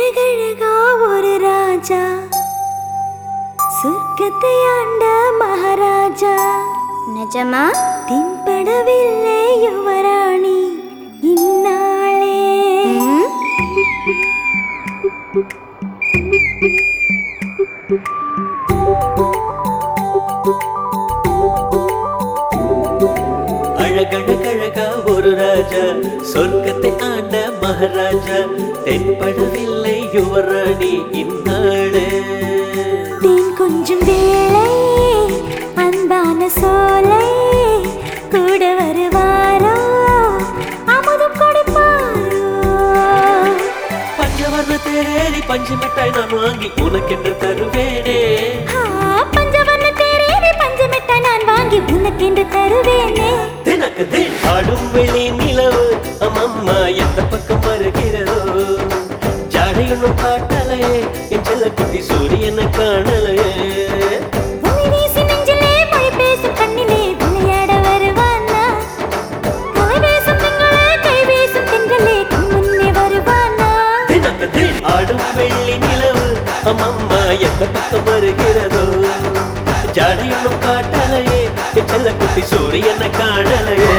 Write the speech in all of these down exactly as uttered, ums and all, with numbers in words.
அழகழகா ஒரு ராஜா சொர்க்கத்தை ஆண்ட மகாராஜா நிஜமா தென்படவில்லை யுவராணி இந்நாளே அழகழகழகா ஒரு ராஜா சொர்க்கத்தை ஆண்ட மகாராஜா தென்படவில்லை யுவராணி இந்நாளே தேன் கொஞ்சம் வேளை அன்பான சோலை கூட வருவாரோ அமுதம் கொடுப்பாரோ பஞ்சவர்ண தேரேறி பஞ்சு மிட்டாய் நான் வாங்கி உனக்கென்று தருவேனே பஞ்சவர்ண தேரேறி பஞ்சு மிட்டாய் நான் வாங்கி உனக்கென்று தருவேனே தினக்கு தின் ஆடும் வெளி நிலவு அம்மம்மா எந்த பக்கம் வருகிறதோ ஜாடையொன்னும் காட்டலையே என் செல்ல குட்டி சூரியனை காணலையே ஆடும் வெள்ளி நிலவு அம்மம்மா எந்த பக்கம் வருகிறதோ ஜாடையொன்னும் காட்டலையே என் செல்ல குட்டி சூரியனை காணலையே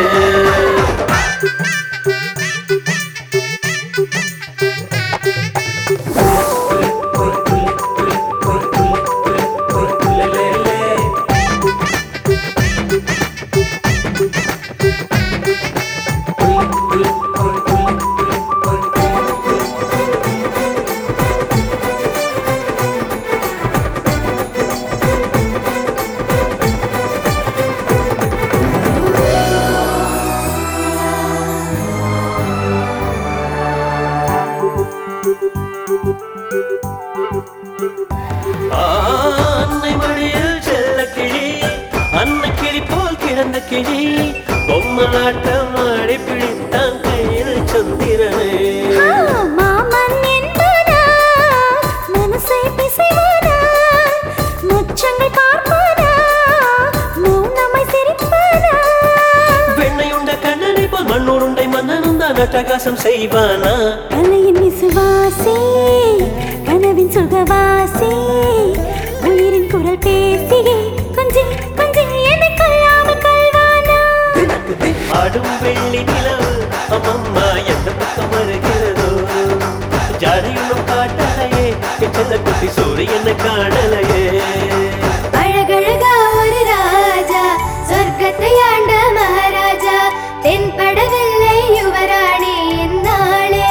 அன்னை மடியில் செல்ல கிளி அன்னை கிளி போல் கிடந்த கிளி பொம்மலாட்டம் ஆடி பிடித்தான் கையில் சந்திரனே மாமன் என்பதா மனசை பிசைவதா முச்சங்கள் பார்ப்பதா மௌனமை சிரிப்பதா வெண்ணையுண்ட கண்ணனை போல் மண்ணுருண்டை மன்னனும் தான் அட்டகாசம் செய்வானா கலையின் விசுவாசி கனவின் சுகவாசி உயிரின் குரல் பேசியே கொஞ்சி கொஞ்சி என்னை கொள்ளாமல் கொள்வானா ஆடும் வெள்ளி நிலவு அம்மம்மா எந்த பக்கம் வருகிறதோ ஜாடையொன்னும் காட்டலையே என் செல்ல குட்டி சூரியனை காணலையே அழகழகா ஒரு ராஜா சொர்க்கத்தை ஆண்ட மகாராஜா தென்படவில்லை யுவராணி இந்நாளே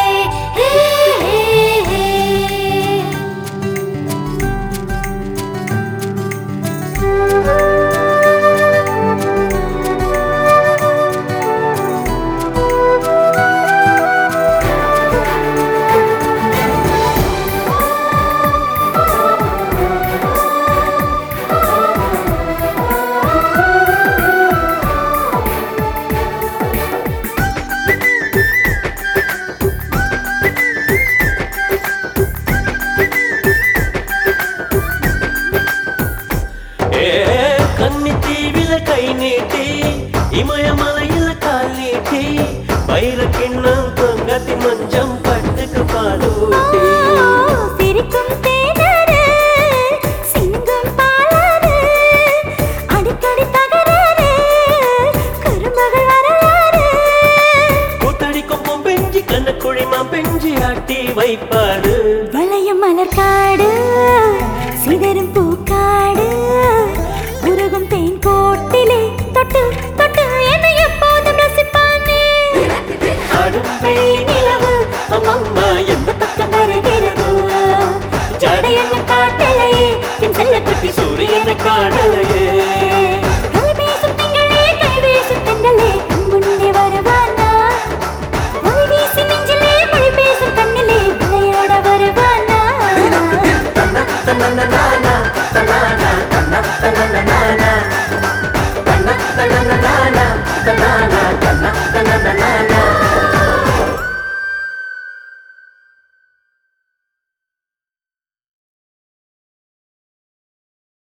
கன்னித்தீவில கை நீட்டி இமயமலையில கால் நீட்டி வைர கிண்ணம் தொங்கத்தி மஞ்சம் பட்டுக்கு பாலூட்டி சிரிக்கும் தேனரு சிங்கம் பாலாரு அடிக்கடி தகராறு கருமகள் வரலாறு கூத்தடிக்கும் பொம்பெஞ்சி கண்ணக்குழிமா பெஞ்சி ஆட்டி வைப்பாரு வளையம் மலர் காடு